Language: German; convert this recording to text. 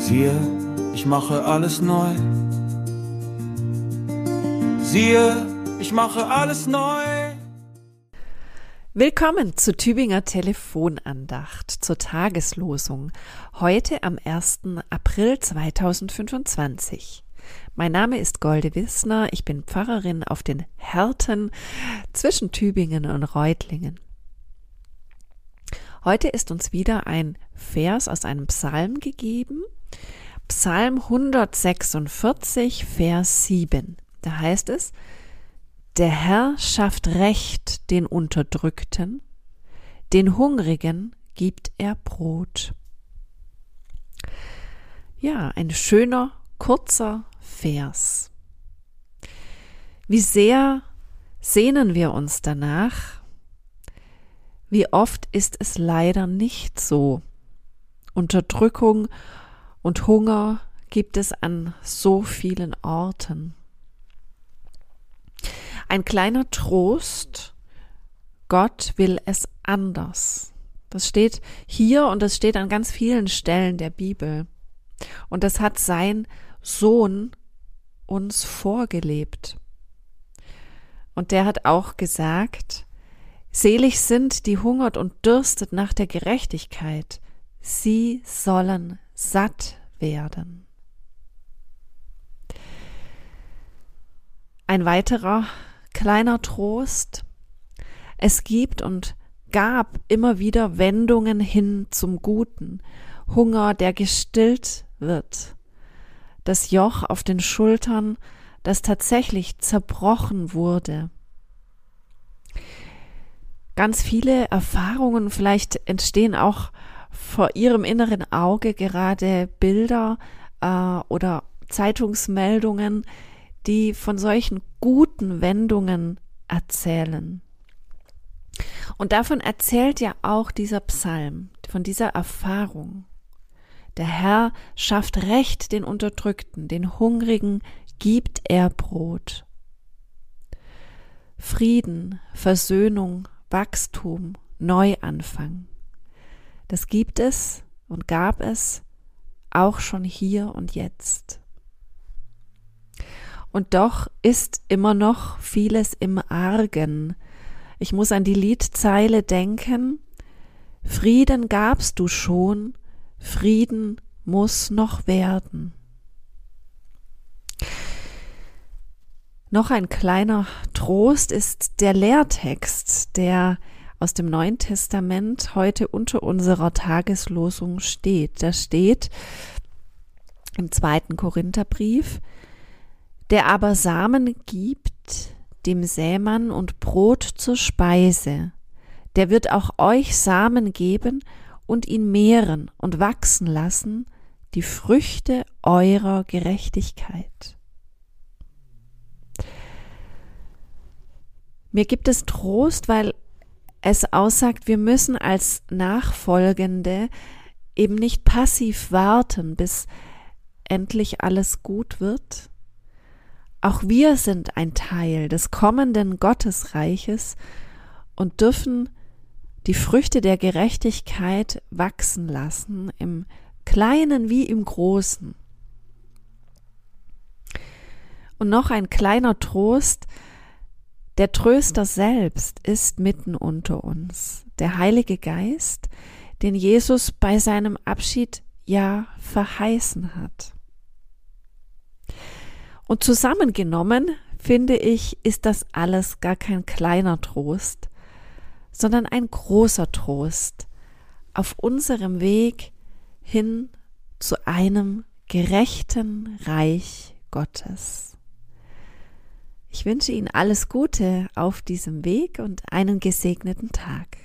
Siehe, ich mache alles neu. Siehe, ich mache alles neu. Willkommen zur Tübinger Telefonandacht zur Tageslosung, heute am 1. April 2025. Mein Name ist Golde Wissner, ich bin Pfarrerin auf den Härten zwischen Tübingen und Reutlingen. Heute ist uns wieder ein Vers aus einem Psalm gegeben, Psalm 146, Vers 7. Da heißt es: Der Herr schafft Recht den Unterdrückten, den Hungrigen gibt er Brot. Ja, ein schöner, kurzer Vers. Wie sehr sehnen wir uns danach? Wie oft ist es leider nicht so? Unterdrückung und Hunger gibt es an so vielen Orten. Ein kleiner Trost: Gott will es anders. Das steht hier und das steht an ganz vielen Stellen der Bibel. Und das hat sein Sohn uns vorgelebt. Und der hat auch gesagt: Selig sind, die hungert und dürstet nach der Gerechtigkeit. Sie sollen satt werden. Ein weiterer kleiner Trost: Es gibt und gab immer wieder Wendungen hin zum Guten. Hunger, der gestillt wird. Das Joch auf den Schultern, das tatsächlich zerbrochen wurde. Ganz viele Erfahrungen, vielleicht entstehen auch vor Ihrem inneren Auge gerade Bilder oder Zeitungsmeldungen, die von solchen guten Wendungen erzählen. Und davon erzählt ja auch dieser Psalm, von dieser Erfahrung. Der Herr schafft Recht den Unterdrückten, den Hungrigen gibt er Brot. Frieden, Versöhnung, Wachstum, Neuanfang. Das gibt es und gab es auch schon hier und jetzt. Und doch ist immer noch vieles im Argen. Ich muss an die Liedzeile denken: Frieden gabst du schon, Frieden muss noch werden. Noch ein kleiner Trost ist der Lehrtext, der aus dem Neuen Testament heute unter unserer Tageslosung steht. Da steht im 2. Korintherbrief: Der aber Samen gibt dem Sämann und Brot zur Speise, der wird auch euch Samen geben und ihn mehren und wachsen lassen, die Früchte eurer Gerechtigkeit. Mir gibt es Trost, weil es aussagt, wir müssen als Nachfolgende eben nicht passiv warten, bis endlich alles gut wird. Auch wir sind ein Teil des kommenden Gottesreiches und dürfen die Früchte der Gerechtigkeit wachsen lassen, im Kleinen wie im Großen. Und noch ein kleiner Trost: Der Tröster selbst ist mitten unter uns, der Heilige Geist, den Jesus bei seinem Abschied ja verheißen hat. Und zusammengenommen, finde ich, ist das alles gar kein kleiner Trost, sondern ein großer Trost auf unserem Weg hin zu einem gerechten Reich Gottes. Ich wünsche Ihnen alles Gute auf diesem Weg und einen gesegneten Tag.